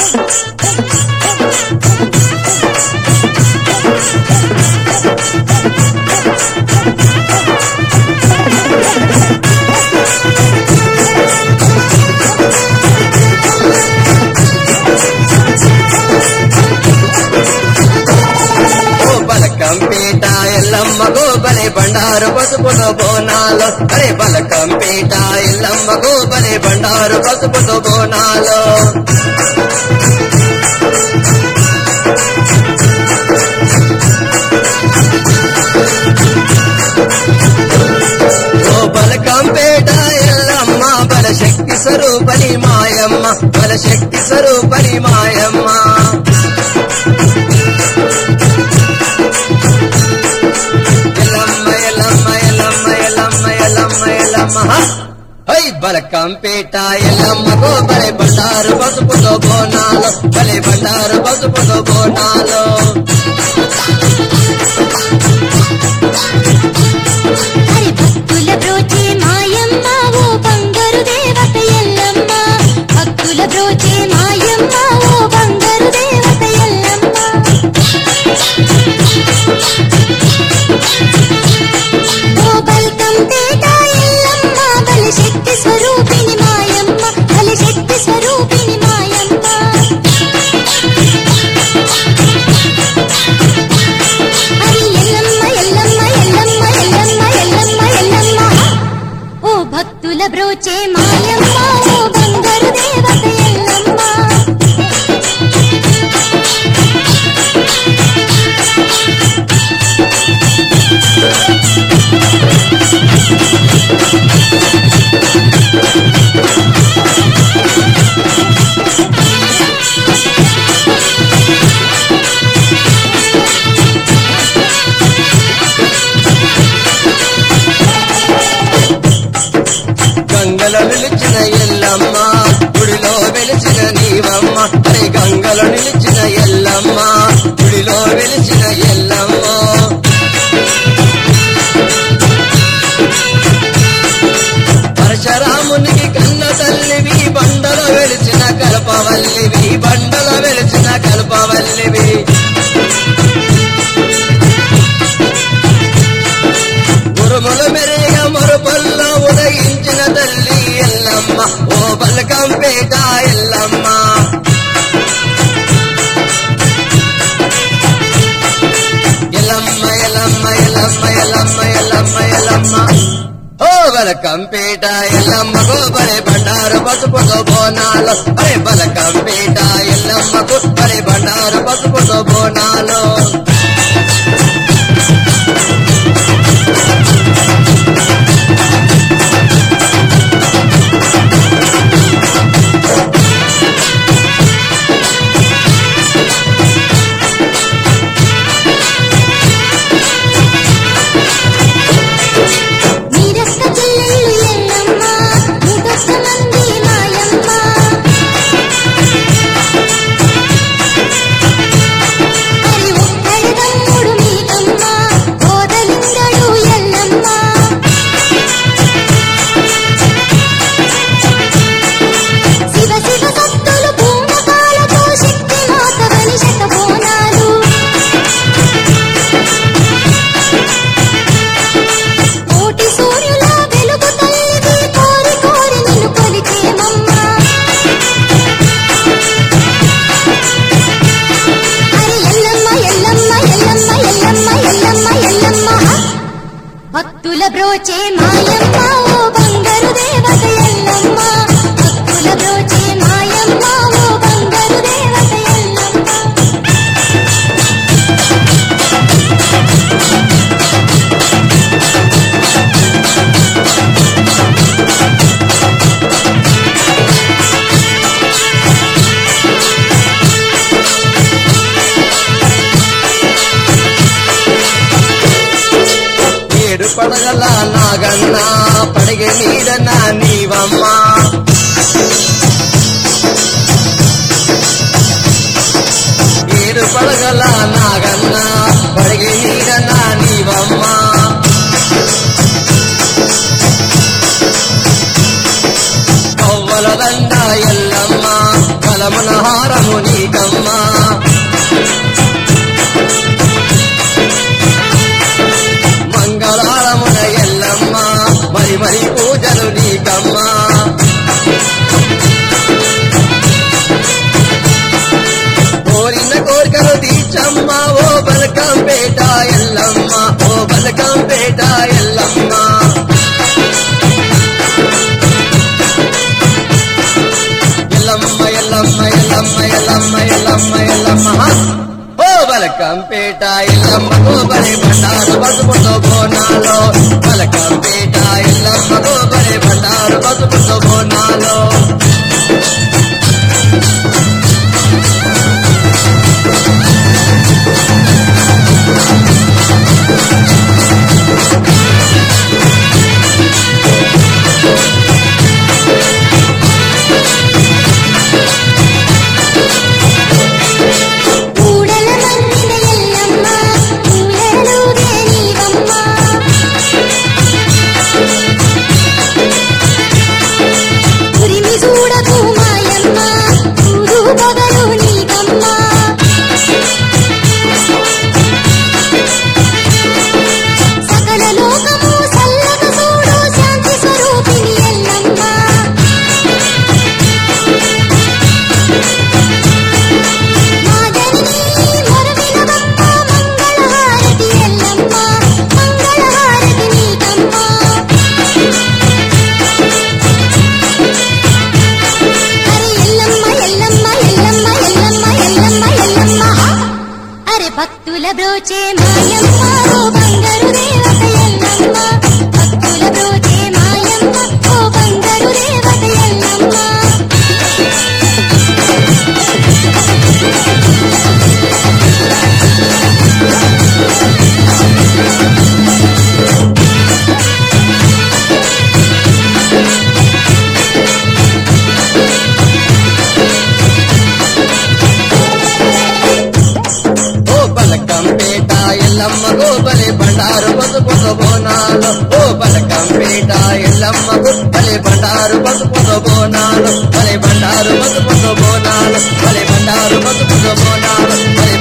బలకంపేట ఎల్లమ్మకు బలే బండారు పసుపుతో బోనాలు అరే బలకంపేట ఎల్లమ్మకు బలే బండారు పసుపుతో బోనాలు ఓ బలకంపేట ఎల్లమ్మ బలశక్తి స్వరూపని మాయమ్మ బలశక్తి స్వరూపని మాయమ్మ బలకంపేట ఎల్లమ్మకు బలే బండారు పసుపుతో బోనాలు బలే బండారు పసుపుతో బోనాలు భక్తుల బ్రోచే మాయమ్మ ఓ బంగారు దేవత ఎల్లమ్మ భక్తుల బ్రోచే మాయమ్మ ఓ బంగారు దేవత ఎల్లమ్మ ఓ బలకంపేట ఎల్లమ్మ బలశక్తి స్వరూపిణి మాయమ్మ బలశక్తి స్వరూపిణి మాయమ్మ హరి ఎల్లమ్మ ఎల్లమ్మ ఎల్లమ్మ ఎల్లమ్మ ఎల్లమ్మ ఎల్లమ్మ ఓ భక్తుల బ్రోచే మాయమ్మ ఓ బంగారు దేవత ఎల్లమ్మ గంగలో నిలిచిన ఎల్లమ్మ గుడిలో వెలిచిన నీవమ్మ అరే గంగలో నిలిచిన ఎల్లమ్మ గుడిలో వెలిచిన ఎల్లమ్మ పరశురామునికి కన్న తల్లివి బండలో వెలిచిన కల్పవల్లివి బండలో వెలిచిన కల్పవల్లివి ఉరుములు మెరిగ మరుపల్లో ఉదయించిన తల్లి ఎల్లమ్మ ఓ బలకంపేట ఎల్లమ్మ ఎల్లమ్మ ఎల్లమ్మ ఎల్లమ్మ ఎల్లమ్మ ఎల్లమ్మ ఎల్లమ్మ ఓ బలకంపేట ఎల్లమ్మకు బలే బండారు పసుపుతో బోనాలు అరే బలకంపేట ఎల్లమ్మకు బలే బండారు పసుపుతో బోనాలు నీరక్క చెల్లెళ్ళు ఎల్లమ్మ నూటొక్క మంది మాయమ్మ హరి ఒక్కడి తమ్ముడు మీకమ్మ ఓదలింగడు ఎల్లమ్మ శివ శివ భక్తులు పూనకాలతో శక్తి మాతవని శతబోనాలు కోటి సూర్యుల వెలుగు తల్లిది కోరి కోరి నిన్ను కొలిచేమమ్మ హరి ఎల్లమ్మ ఎల్లమ్మ ఎల్లమ్మ ఎల్లమ్మ ఎల్లమ్మ ఎల్లమ్మ భక్తుల బ్రోచే మాయమ్మ ఓ బంగారు దేవత ఎల్లమ్మ భక్తుల బ్రోచే మాయమ్మ ఓ బంగారు దేవత ఎల్లమ్మ ఏడు పడగల నాగన్న పడిగే నీడన నీవమ్మ ఏడు పడగల నాగన్న పడిగే నీడన నీవమ్మ కవ్వల దండ ఎల్లమ్మ కలమున హారము నీకమ్మా మంగళారమున ఎల్లమ్మ మరి మరి పూజలు నీకమ్మా కోరిన కోరికలు తీర్చమ్మ ఓ బలకంపేట ఎల్లమ్మ ఓ బలకంపేట ఎల్లమ్మ ఎల్లమ్మ ఎల్లమ్మ ఎల్లమ్మ ఎల్లమ్మ ఎల్లమ్మ ఎల్లమ్మ ఓ బలకంపేట ఎల్లమ్మ గోబరే బండారు బతుకుతో బోనాలో బలకంపేట ఎల్లమ్మ గోబరే బండారు బతుకుతో బోనాలో కూడల మన్నిన ఎల్లమ్మ పూలలుగే నీవమ్మ ఉరిమి చూడకు మాయమ్మ చూడు పొగలు నీవమ్మ సకల లోకము సల్లగ చూడు శాంతి స్వరూపిణి ఎల్లమ్మ మాదరిని మొరవినవమ్మ మంగళహారతి ఎల్లమ్మ మంగళహారతి నీకమ్మ అరే ఎల్లమ్మ ఎల్లమ్మ ఎల్లమ్మ ఎల్లమ్మ ఎల్లమ్మ ఎల్లమ్మ అరే భక్తుల బ్రోచే మాయమ్మ ఓ బంగారు దేవత ఎల్లమ్మ భక్తుల బ్రోచే మాయమ్మ ఓ బంగారు దేవత ఎల్లమ్మ ఓ బలకంపేట ఎల్లమ్మ గోబలే బండారు బతుకుతో బోనాలు ఓ బలకంపేట ఎల్లమ్మ గోబలే బండారు బతుకుతో బోనాలు బలే బండారు బతుకుతో బోనాలు బలే బండారు బతుకుతో బోనాలు బలే